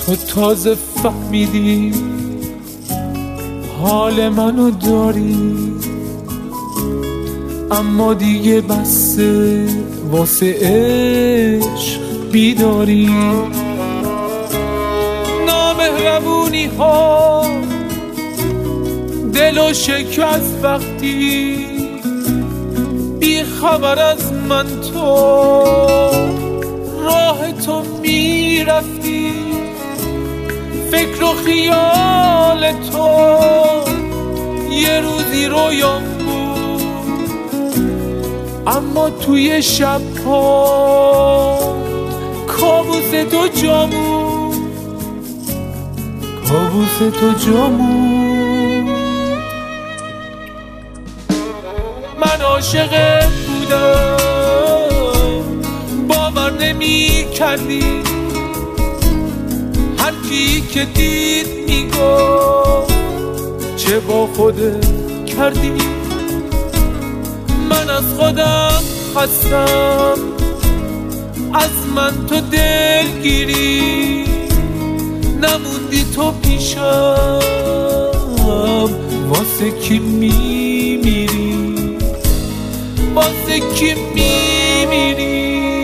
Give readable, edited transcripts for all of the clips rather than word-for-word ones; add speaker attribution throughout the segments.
Speaker 1: تو تازه فهمیدی حال منو داری، اما دیگه بسه واسه عشق بیداری. نامهربونی ها دلو شکست وقتی بی خبر از من تو راه تو میرفتی. فکر و خیال تو یه روزی رویام بود، اما توی شب‌ها کابوس تو جامون، کابوس تو جامون. من عاشقت بودم باور نمی کردی، هر کی که دید میگفت چه با خودت کردی. من از خودم خستم، از من تو دلگیری، نموندی تو پیشم، واسه کی میمیری، واسه کی میمیری.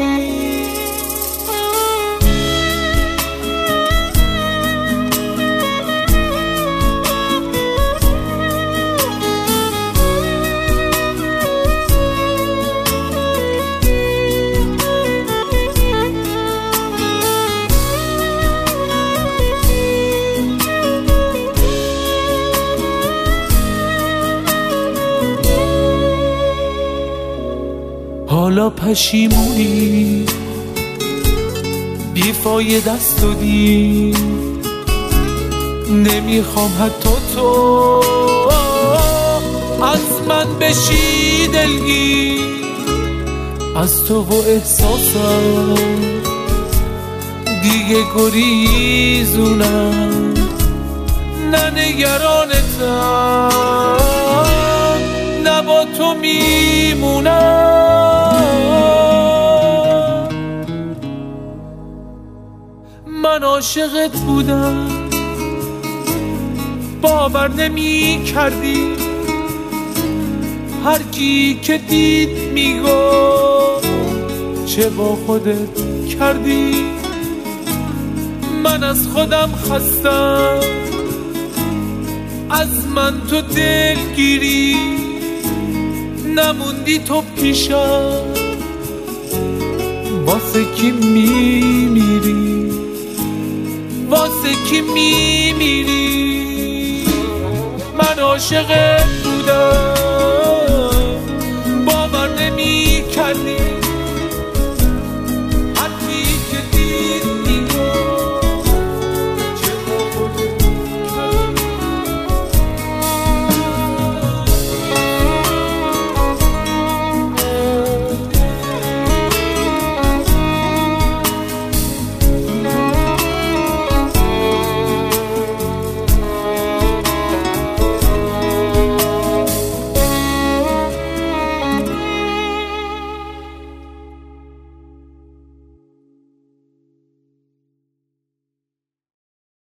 Speaker 1: حالا پشیمونی بیفایده است و دید، نمیخوام حتی تو از من بشی دلگیر. از تو و احساسم دیگه گریزونم، نه نگرانتم، نه با تو میمونم. من عاشقت بودم باور نمی کردی، هر کی که دید میگفت چه با خودت کردی. من از خودم خستم، از من تو دلگیری، نموندی تو پیشم، واسه کی میمیری، واسه کی میمیری. من عاشقت بودم